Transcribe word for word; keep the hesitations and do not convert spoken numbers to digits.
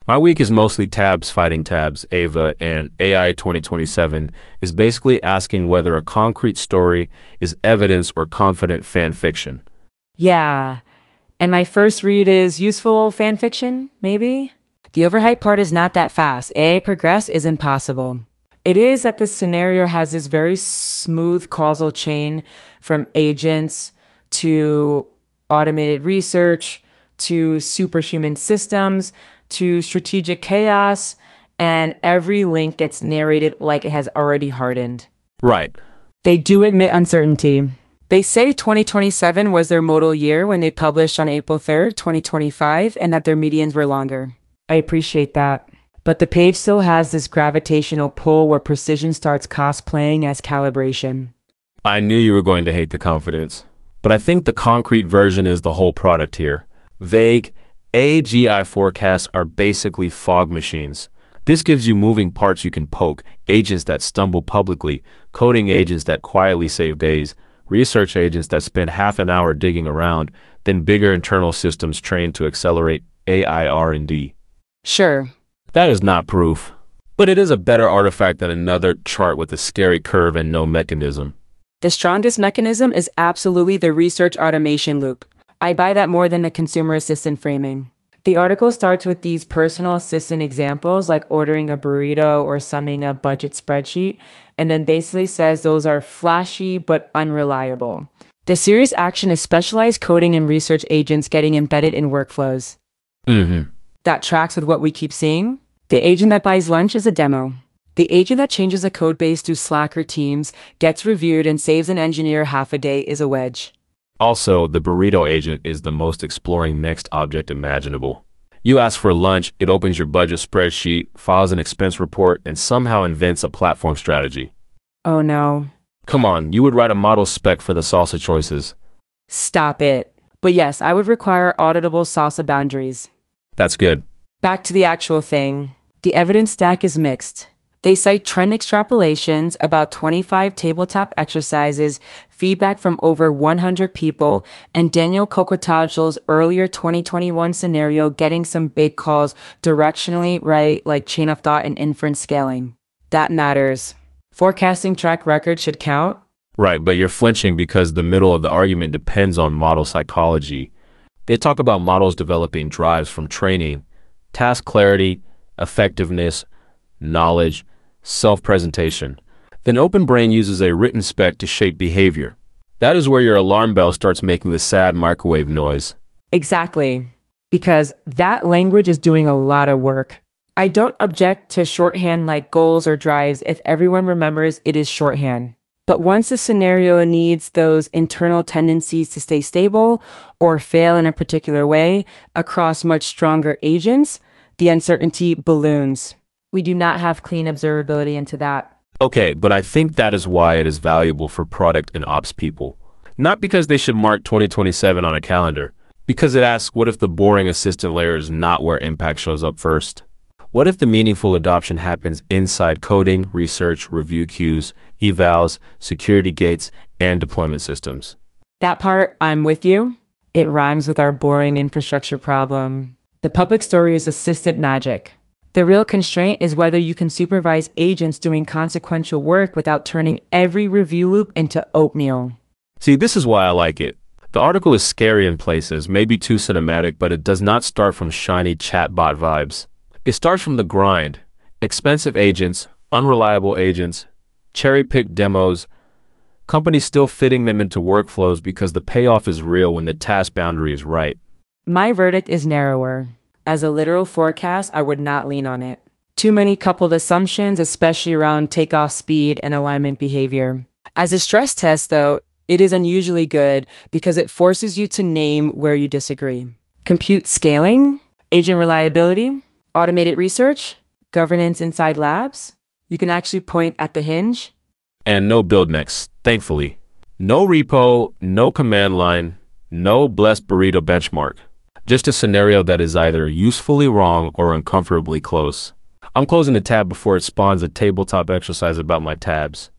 My week is mostly tabs fighting tabs, Ava, and A I twenty twenty-seven is basically asking whether a concrete story is evidence or confident fan fiction. Yeah. And my first read is useful fan fiction, maybe? The overhype part is not that fast. A I progress is impossible. It is that this scenario has this very smooth causal chain from agents to automated research to superhuman systems to strategic chaos, and every link gets narrated like it has already hardened. Right. They do admit uncertainty. They say twenty twenty-seven was their modal year when they published on April third, twenty twenty-five, and that their medians were longer. I appreciate that. But the page still has this gravitational pull where precision starts cosplaying as calibration. I knew you were going to hate the confidence, but I think the concrete version is the whole product here. Vague A G I forecasts are basically fog machines. This gives you moving parts you can poke, agents that stumble publicly, coding agents that quietly save days, research agents that spend half an hour digging around, then bigger internal systems trained to accelerate A I R and D. Sure. That is not proof, but it is a better artifact than another chart with a scary curve and no mechanism. The strongest mechanism is absolutely the research automation loop. I buy that more than the consumer assistant framing. The article starts with these personal assistant examples like ordering a burrito or summing a budget spreadsheet, and then basically says those are flashy but unreliable. The serious action is specialized coding and research agents getting embedded in workflows. Mm-hmm. That tracks with what we keep seeing. The agent that buys lunch is a demo. The agent that changes a code base through Slack or Teams, gets reviewed, and saves an engineer half a day is a wedge. Also, the burrito agent is the most exploring next object imaginable. You ask for lunch, it opens your budget spreadsheet, files an expense report, and somehow invents a platform strategy. Oh no. Come on, you would write a model spec for the salsa choices. Stop it. But yes, I would require auditable salsa boundaries. That's good. Back to the actual thing. The evidence stack is mixed. They cite trend extrapolations, about twenty-five tabletop exercises, feedback from over one hundred people, and Daniel Kokotajl's earlier twenty twenty-one scenario getting some big calls directionally right, like chain of thought and inference scaling. That matters. Forecasting track record should count. Right, but you're flinching because the middle of the argument depends on model psychology. They talk about models developing drives from training, task clarity, effectiveness, knowledge, self-presentation. Then OpenBrain uses a written spec to shape behavior. That is where your alarm bell starts making the sad microwave noise. Exactly. Because that language is doing a lot of work. I don't object to shorthand like goals or drives if everyone remembers it is shorthand. But once the scenario needs those internal tendencies to stay stable or fail in a particular way across much stronger agents, the uncertainty balloons. We do not have clean observability into that. Okay, but I think that is why it is valuable for product and ops people. Not because they should mark twenty twenty-seven on a calendar, because it asks what if the boring assistant layer is not where impact shows up first? What if the meaningful adoption happens inside coding, research, review queues, evals, security gates, and deployment systems? That part, I'm with you. It rhymes with our boring infrastructure problem. The public story is assistant magic. The real constraint is whether you can supervise agents doing consequential work without turning every review loop into oatmeal. See, this is why I like it. The article is scary in places, maybe too cinematic, but it does not start from shiny chatbot vibes. It starts from the grind. Expensive agents, unreliable agents, cherry-picked demos, companies still fitting them into workflows because the payoff is real when the task boundary is right. My verdict is narrower. As a literal forecast, I would not lean on it. Too many coupled assumptions, especially around takeoff speed and alignment behavior. As a stress test, though, it is unusually good because it forces you to name where you disagree. Compute scaling, agent reliability, automated research, governance inside labs. You can actually point at the hinge. And no build next, thankfully. No repo, no command line, no blessed burrito benchmark. Just a scenario that is either usefully wrong or uncomfortably close. I'm closing the tab before it spawns a tabletop exercise about my tabs.